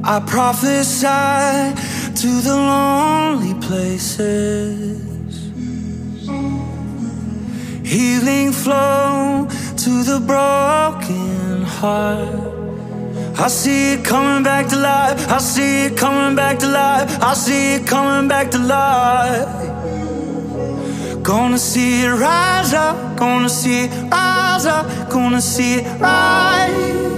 I prophesy to the lonely places, healing flow to the broken heart. I see it coming back to life. I see it coming back to life. I see it coming back to life. Gonna see it rise up. Gonna see it rise up. Gonna see it rise.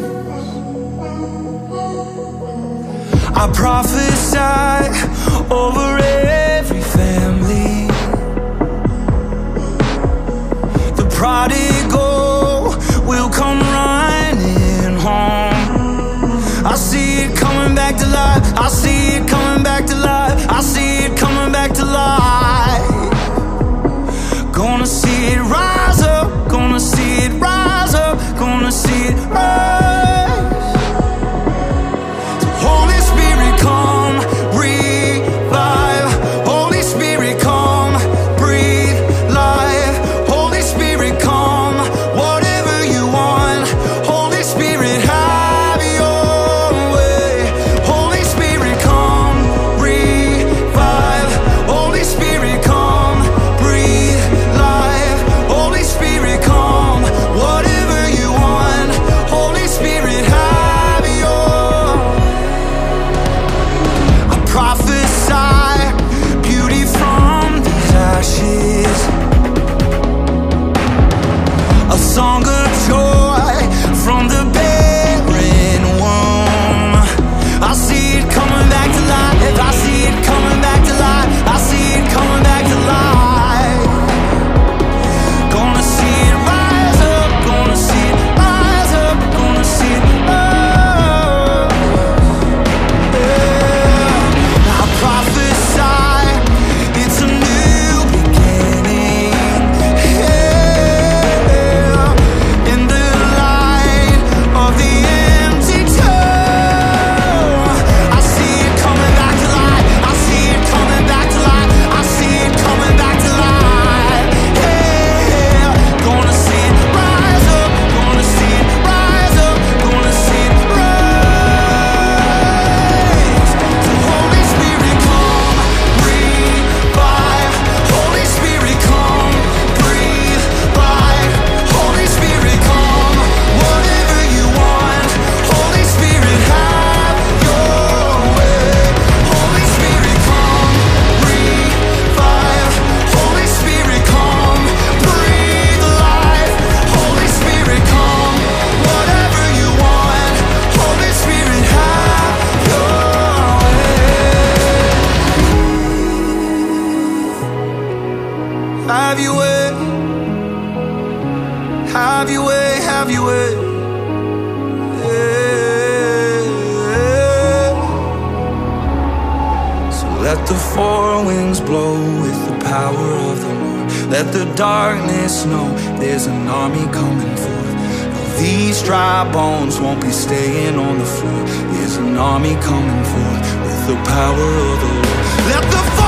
I prophesy over every family. The prodigal will come running home. I see it coming back to life. I see it coming back to life. I see it coming back to life. Gonna see it rise up. Gonna see it rise up. Gonna see it rise. So Holy Spirit, come, revive. Holy Spirit, come, breathe life. Holy Spirit, come, whatever you want. Holy Spirit, have your way. Holy Spirit, come, revive. Holy Spirit, come, breathe life. Holy Spirit, come, whatever you want. Holy Spirit, have your. I prophesy beauty from these ashes, a song of joy from the barren womb. I see it coming back to life. I see it coming back to life. I see it coming back to life. Gonna see it rise up. Gonna see it rise up. Gonna see it up. Yeah. I prophesy it's a new beginning. Yeah. In the light of the empty tomb, I see it coming back to life. I see it coming back to life. I see it coming back to life. Yeah. Gonna see it rise up. Gonna see it rise up. Gonna see it rise. So Holy Spirit, come, revive. Holy Spirit, come, breathe life. Holy Spirit, come, whatever you want. Holy Spirit, have your way. Holy Spirit, come, revive. Holy Spirit, come, breathe life. Holy Spirit, come, whatever you want. Holy Spirit, have your way. Have your way. Have your way. Have your way. Yeah. So let the four winds blow with the power of the Lord. Let the darkness know there's an army coming forth. No, these dry bones won't be staying on the floor. There's an army coming forth with the power of the Lord. Let the